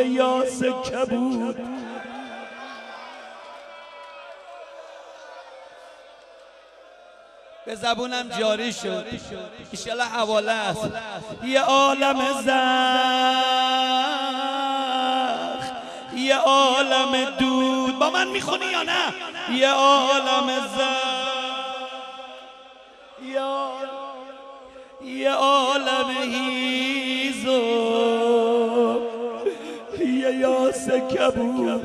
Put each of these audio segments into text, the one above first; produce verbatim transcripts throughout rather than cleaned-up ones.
یاس کبود. به زبونم جاری شد، ایشالا حواله است. یه عالم زخم، یه عالم دود. با من میخونی یا نه؟ یه عالم زخم، یه عالم هیزو، یه یاس کبود.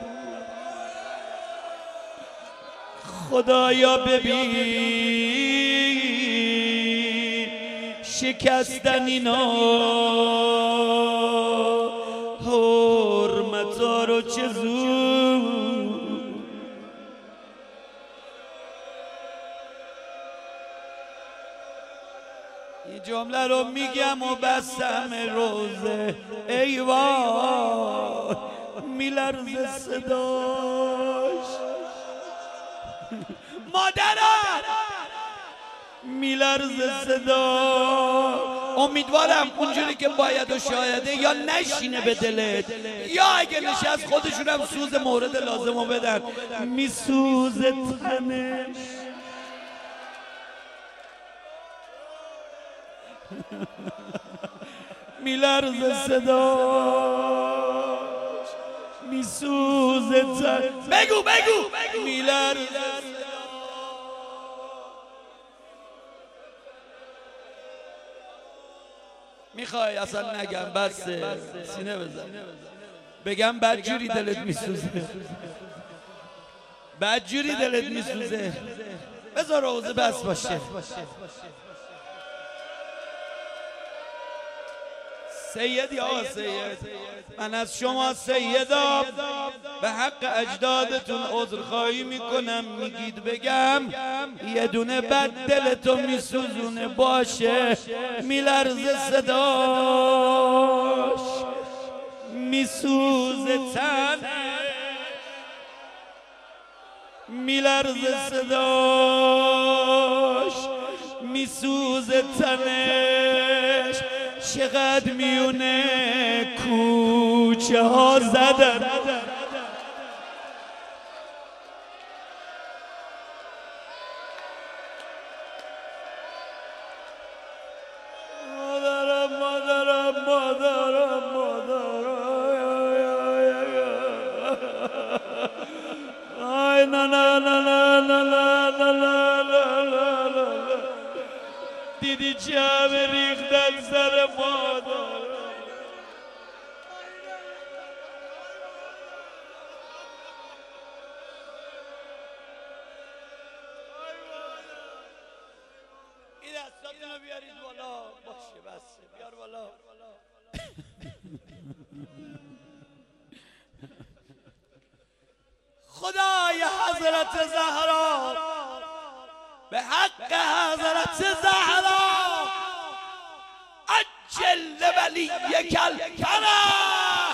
خدایا ببین شکستن اینا، حرمتا رو چه زود. این جمله رو میگم و بستم روزه، ای وای میلرزه صداش. مادرم میلرزه صدا. امیدوارم اونجوری که باید و شایده یا نشینه به دلت، یا اگه نشست خودشونم سوز مورد لازمو بدن. میسوزه تنش، میلرزه صداش، میسوزه تنش. بگو بگو میلرزه. میخوای اصلا نگم بس سینه بزن بگم بدجوری دلت میسوزه، بدجوری دلت میسوزه. بذار روزه بس باشه. سید یا سید، من از شما سیدا به حق اجدادتون عذرخواهی میکنم. میگید بگم یه دونه بد دلتو میسوزونه باشه، میلرزه صداش، میسوزه تنش، میلرزه صداش، میسوزه تنش. چقدر میونه کوچه ها زدن، مادرم مادرم مادرم مادرم. آی نه نه نه نه نه نه نه نه. دیدی چه همه ریختن سر مادر. این دستاتون رو بیارید بالا. باشه بسه بیار بالا. خدای حضرت زهرا به حق حضرت زهرا عجل ولی کل فرح.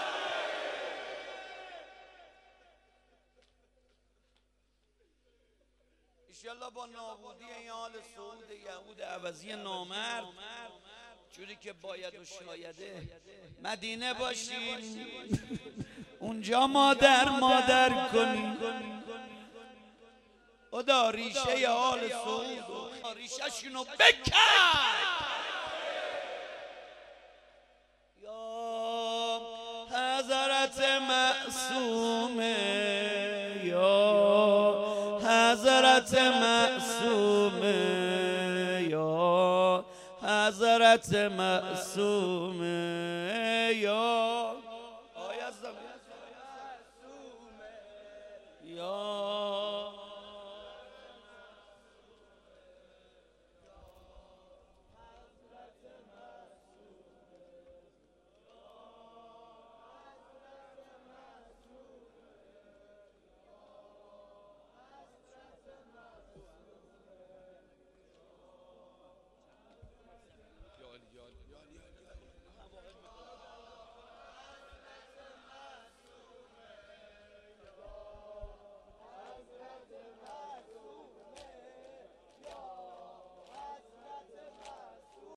ایشالله با نابودی این حال سعود یهود عوضی نامرد جوری که باید و شایده مدینه باشیم، اونجا مادر مادر کنیم. خدا ریشه حال سعود ریشه شونو بکن. یا حضرت معصومه، یا حضرت معصومه، یا حضرت معصومه، یا یا